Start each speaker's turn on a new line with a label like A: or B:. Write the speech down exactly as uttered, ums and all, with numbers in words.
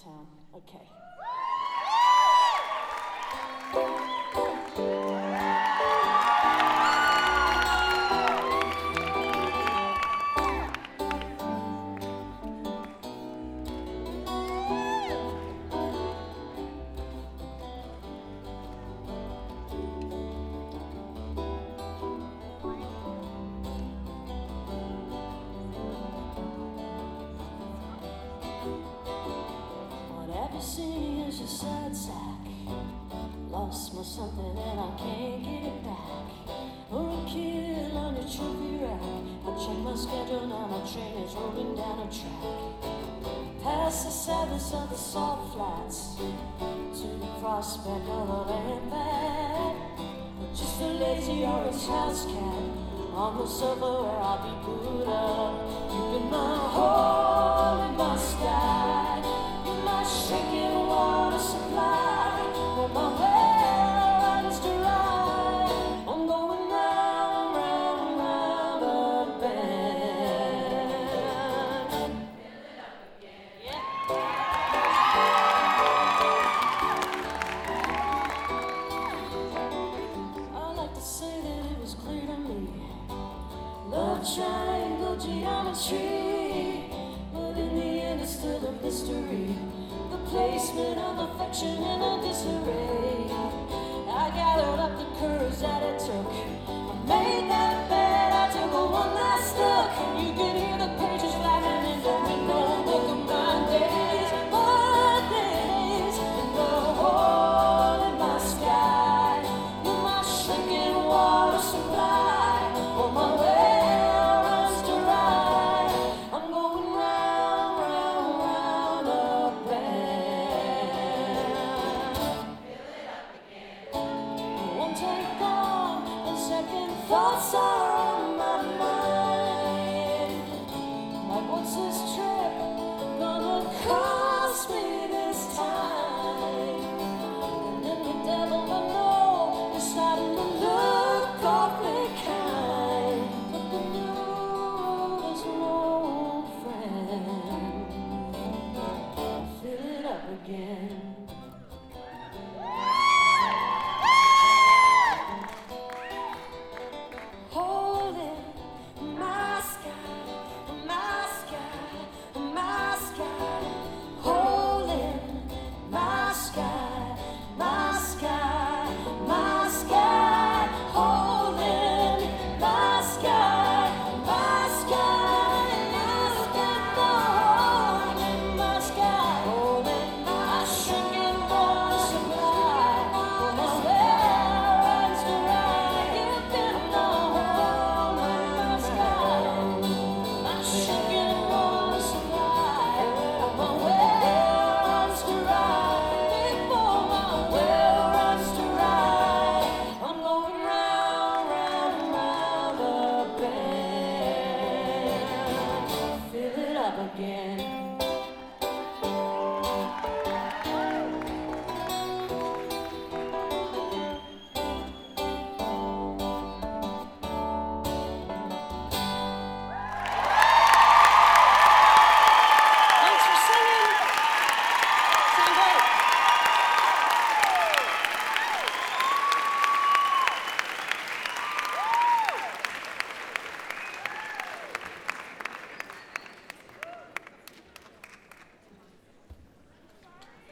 A: Town. Okay. Whatever seen is a sad sack. Lost my something and I can't get it back. Or a kid on a trophy rack. I check my schedule, now my train is rolling down a track. Past the sadness of the salt flats to the prospect of a land back. Just a lazy orange house cat on the sofa where I'll be put up. You've been my hole in my sky. You're my shaking water supply. On my well runs dry. I'm going round, round, round the bend. Fill it up again. Yeah. I like to say that it was clear to me. Love triangle geometry, but in the end it's still a mystery. The placement of affection in a disarray. I gathered up the courage that it took. I made that bed, I took a one last look. You can hear the pages flapping in the window. Book of my days, my days, in the hole in my sky. You're my shrinking water supply. On my well runs dry. I'm going round, round, round the bend. Fill it up again. One take gone, and second thoughts are on my mind. Like, what's this trip gonna cost me this time? And then the devil I know is starting to look awfully kind. But the new road is an old friend. Fill it up again.